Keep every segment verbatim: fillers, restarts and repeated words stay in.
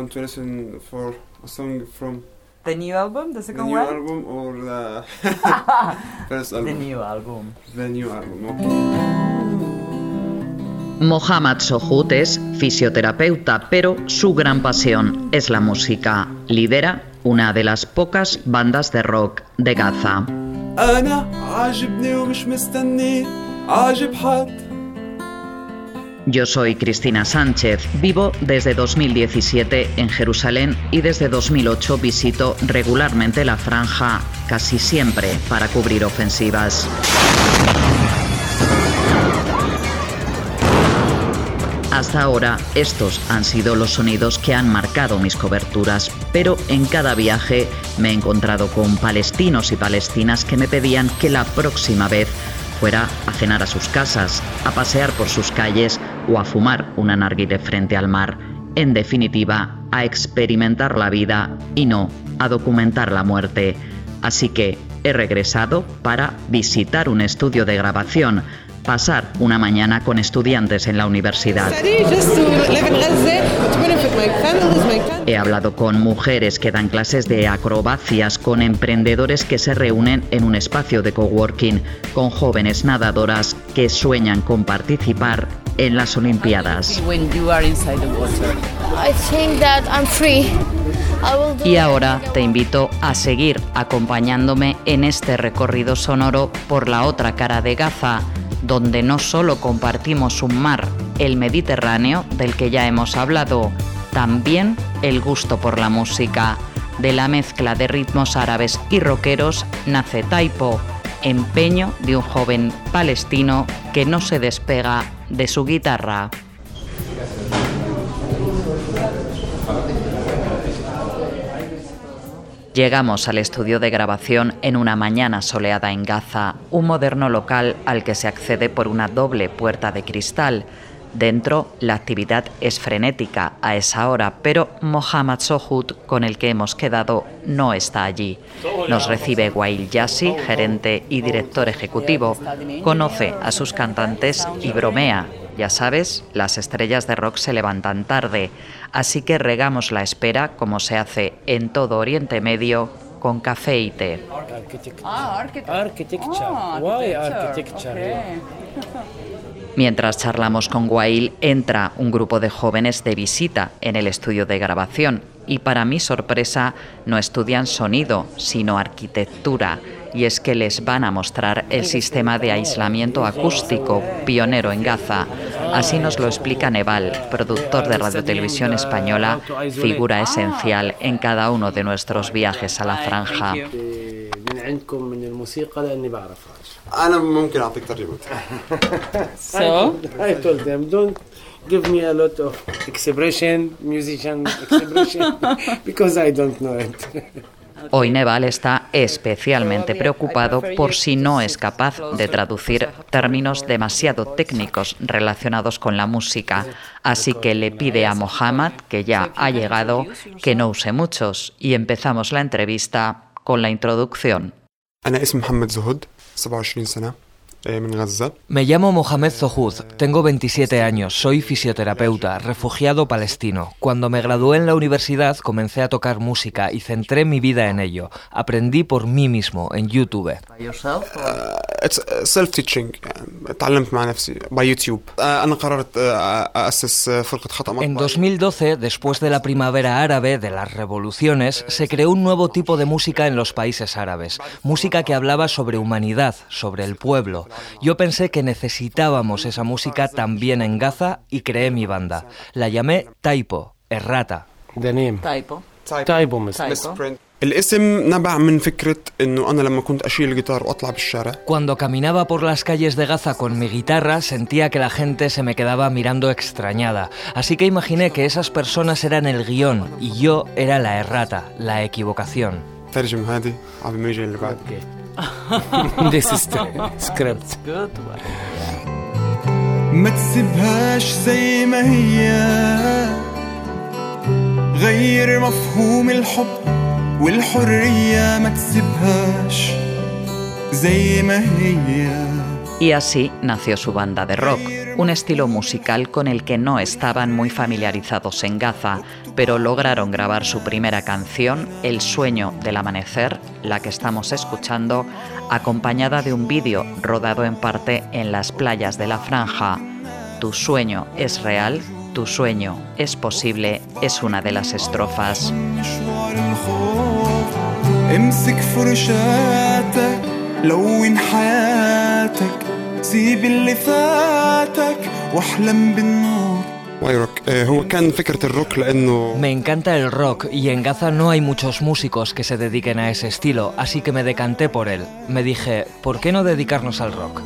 want to listen for a song from the new album, the second the new one? album or the first album? The new album. The new album, okay. Mohammad Sohut es fisioterapeuta, pero su gran pasión es la música. Lidera una de las pocas bandas de rock de Gaza. Yo soy Cristina Sánchez, vivo desde dos mil diecisiete en Jerusalén y desde dos mil ocho visito regularmente la franja, casi siempre para cubrir ofensivas. Hasta ahora, estos han sido los sonidos que han marcado mis coberturas, pero en cada viaje me he encontrado con palestinos y palestinas que me pedían que la próxima vez fuera a cenar a sus casas, a pasear por sus calles o a fumar una narguilé frente al mar. En definitiva, a experimentar la vida y no a documentar la muerte. Así que he regresado para visitar un estudio de grabación, pasar una mañana con estudiantes en la universidad. He hablado con mujeres que dan clases de acrobacias, con emprendedores que se reúnen en un espacio de coworking, con jóvenes nadadoras que sueñan con participar en las Olimpiadas. Y ahora te invito a seguir acompañándome en este recorrido sonoro por la otra cara de Gaza, donde no solo compartimos un mar, el Mediterráneo, del que ya hemos hablado, también el gusto por la música. De la mezcla de ritmos árabes y rockeros nace Taipo, empeño de un joven palestino que no se despega de su guitarra. Llegamos al estudio de grabación en una mañana soleada en Gaza, un moderno local al que se accede por una doble puerta de cristal. Dentro, la actividad es frenética a esa hora, pero Mohammad Sohut, con el que hemos quedado, no está allí. Nos recibe Wael Yassi, gerente y director ejecutivo. Conoce a sus cantantes y bromea. Ya sabes, las estrellas de rock se levantan tarde, así que regamos la espera, como se hace en todo Oriente Medio, con café y té. Ah, architecture. Oh, Why architecture? Okay. Mientras charlamos con Wael, entra un grupo de jóvenes de visita en el estudio de grabación y, para mi sorpresa, no estudian sonido, sino arquitectura. Y es que les van a mostrar el sistema de aislamiento acústico pionero en Gaza. Así nos lo explica Neval, productor de Radio Televisión Española, figura esencial en cada uno de nuestros viajes a la franja. So? I told them, don't give me a lot of expression, musician expression, because I don't know it. Hoy Neval está especialmente preocupado por si no es capaz de traducir términos demasiado técnicos relacionados con la música, así que le pide a Mohammad, que ya ha llegado, que no use muchos, y empezamos la entrevista con la introducción. Me llamo Mohamed Sohut, tengo veintisiete años, soy fisioterapeuta, refugiado palestino. Cuando me gradué en la universidad comencé a tocar música y centré mi vida en ello. Aprendí por mí mismo, en YouTube. It's self-teaching. تعلمت مع نفسي by YouTube. أنا قررت أسس فرقة خطأ. En dos mil doce, después de la primavera árabe, de las revoluciones, se creó un nuevo tipo de música en los países árabes. Música que hablaba sobre humanidad, sobre el pueblo. Yo pensé que necesitábamos esa música también en Gaza y creé mi banda. La llamé Taipo, errata. The name. Taipo. Taipo, misprint. الاسم نبع من فكرة إنه أنا لما كنت أشيل الجيتار وأطلع بالشارع. Cuando caminaba por las calles de Gaza con mi guitarra, sentía que la gente se me quedaba mirando extrañada. Así que imaginé que esas personas eran el guión y yo era la errata, la equivocación. ترجم هذه قبل ما يجي اللي بعد. This is the script. Good one. ما تسيبهاش زي ما هي غير مفهوم الحب والحرية ما تسيبهاش زي ما هي. Y así nació su banda de rock, un estilo musical con el que no estaban muy familiarizados en Gaza, pero lograron grabar su primera canción, El sueño del amanecer, la que estamos escuchando, acompañada de un vídeo rodado en parte en las playas de la Franja. Tu sueño es real, tu sueño es posible, es una de las estrofas. Me encanta el rock y en Gaza no hay muchos músicos que se dediquen a ese estilo, así que me decanté por él. Me dije, ¿por qué no dedicarnos al rock?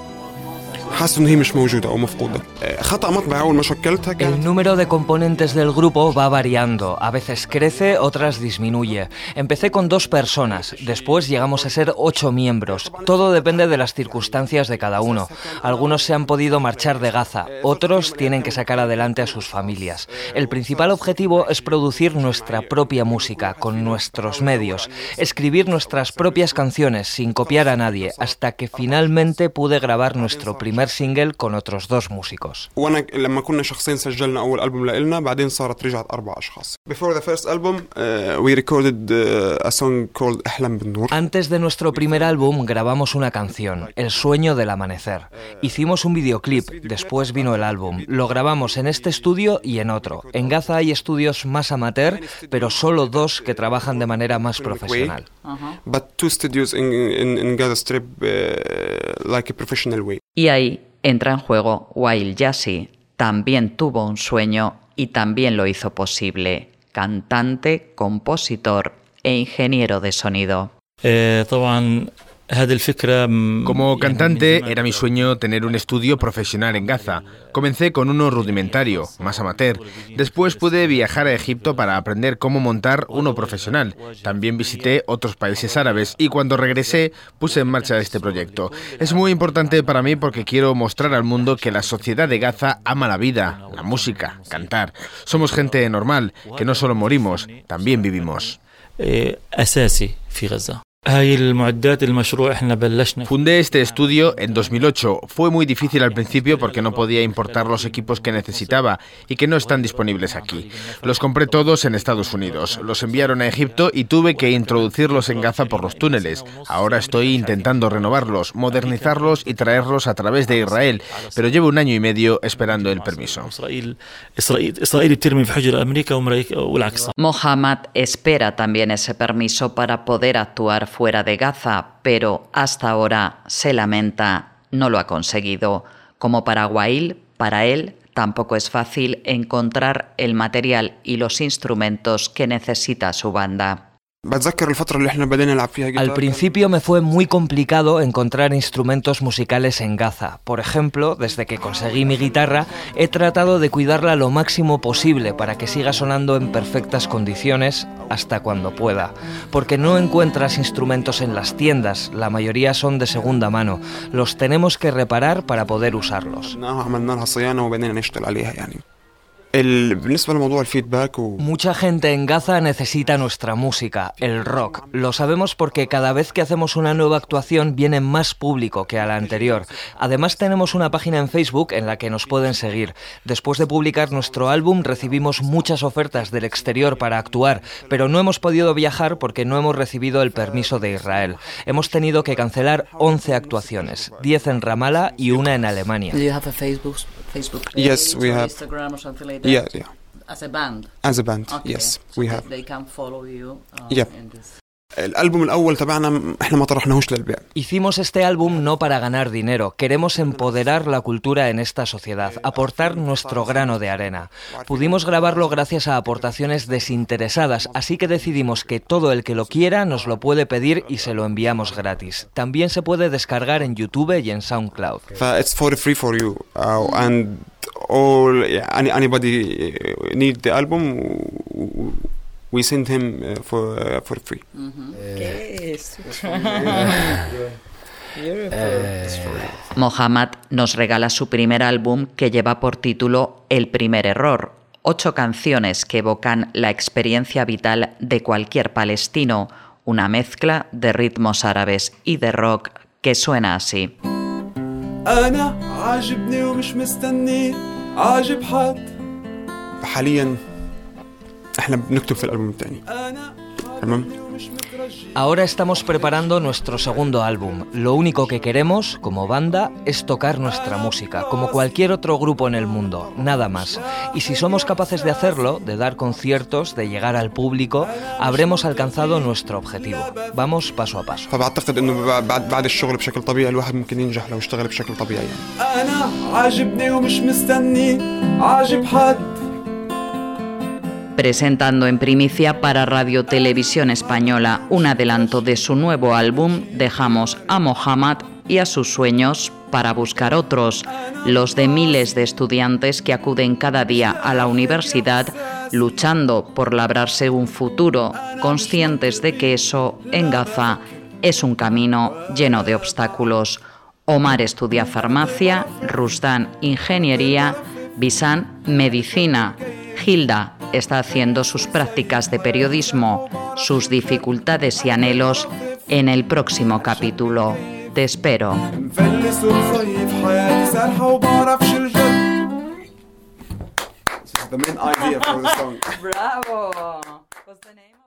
El número de componentes del grupo va variando, a veces crece, otras disminuye. Empecé con dos personas, después llegamos a ser ocho miembros. Todo depende de las circunstancias de cada uno. Algunos se han podido marchar de Gaza, otros tienen que sacar adelante a sus familias. El principal objetivo es producir nuestra propia música, con nuestros medios, escribir nuestras propias canciones sin copiar a nadie, hasta que finalmente pude grabar nuestro primer single con otros dos músicos. وانا لما كنا شخصين سجلنا اول البوم لنا بعدين صارت رجعت اربع اشخاص. Before the first album uh, we recorded uh, a song called احلام بالنور. Antes de nuestro primer álbum grabamos una canción, El sueño del amanecer. Hicimos un videoclip, después vino el álbum. Lo grabamos en este estudio y en otro. En Gaza hay estudios más amateur, pero solo dos que trabajan de manera más profesional. But two studios in in, in Gaza Strip uh, like a professional way. Y ahí entra en juego Wael Yazi. También tuvo un sueño y también lo hizo posible. Cantante, compositor e ingeniero de sonido. Eh, Como cantante, era mi sueño tener un estudio profesional en Gaza. Comencé con uno rudimentario, más amateur. Después pude viajar a Egipto para aprender cómo montar uno profesional. También visité otros países árabes y cuando regresé puse en marcha este proyecto. Es muy importante para mí porque quiero mostrar al mundo que la sociedad de Gaza ama la vida, la música, cantar. Somos gente normal, que no solo morimos, también vivimos. Eh, Fundé este estudio en dos mil ocho. Fue muy difícil al principio porque no podía importar los equipos que necesitaba y que no están disponibles aquí. Los compré todos en Estados Unidos. Los enviaron a Egipto y tuve que introducirlos en Gaza por los túneles. Ahora estoy intentando renovarlos, modernizarlos y traerlos a través de Israel, pero llevo un año y medio esperando el permiso. Mohammad espera también ese permiso para poder actuar fuera de Gaza, pero hasta ahora se lamenta, no lo ha conseguido. Como para Wael, para él tampoco es fácil encontrar el material y los instrumentos que necesita su banda. Al principio me fue muy complicado encontrar instrumentos musicales en Gaza. Por ejemplo, desde que conseguí mi guitarra, he tratado de cuidarla lo máximo posible para que siga sonando en perfectas condiciones hasta cuando pueda. Porque no encuentras instrumentos en las tiendas, la mayoría son de segunda mano. Los tenemos que reparar para poder usarlos. Mucha gente en Gaza necesita nuestra música, el rock. Lo sabemos porque cada vez que hacemos una nueva actuación viene más público que a la anterior. Además tenemos una página en Facebook en la que nos pueden seguir. Después de publicar nuestro álbum recibimos muchas ofertas del exterior para actuar, pero no hemos podido viajar porque no hemos recibido el permiso de Israel. Hemos tenido que cancelar once actuaciones, diez en Ramallah y una en Alemania. Facebook page yes, we have. Instagram or something like that? Yeah, yeah. As a band? As a band, okay. yes, so we have. They can follow you uh, yeah. in this. الالبوم الاول تبعنا احنا ما طرحناهوش للبيع. Hicimos este álbum no para ganar dinero, queremos empoderar la cultura en esta sociedad, aportar nuestro grano de arena. Pudimos grabarlo gracias a aportaciones desinteresadas, así que decidimos que todo el que lo quiera nos lo puede pedir y se lo enviamos gratis. También se puede descargar en YouTube y en SoundCloud. It's for free for you uh, and all anybody need the album. We send him uh, for uh, for free. Mm-hmm. Mohammad nos regala su primer álbum que lleva por título El primer error. Ocho canciones que evocan la experiencia vital de cualquier palestino, una mezcla de ritmos árabes y de rock que suena así. أنا عاجبني ومش مستني عاجب حد. حاليا احنا بنكتب في الالبوم الثاني. تمام. Ahora estamos preparando nuestro segundo álbum. Lo único que queremos, como banda, es tocar nuestra música, como cualquier otro grupo en el mundo, nada más. Y si somos capaces de hacerlo, de dar conciertos, de llegar al público, habremos alcanzado nuestro objetivo. Vamos paso a paso. فبعتقد انه بعد بعد الشغل بشكل طبيعي الواحد ممكن ينجح لو اشتغل بشكل طبيعي يعني. أنا عاجبني ومش مستني عاجب حد. Presentando en primicia para Radio Televisión Española un adelanto de su nuevo álbum, dejamos a Mohammad y a sus sueños para buscar otros, los de miles de estudiantes que acuden cada día a la universidad luchando por labrarse un futuro, conscientes de que eso, en Gaza, es un camino lleno de obstáculos. Omar estudia farmacia, Rusdan ingeniería, Bisan medicina, Hilda está haciendo sus prácticas de periodismo, sus dificultades y anhelos en el próximo capítulo. Te espero. The main idea for the song. Bravo. What's the name?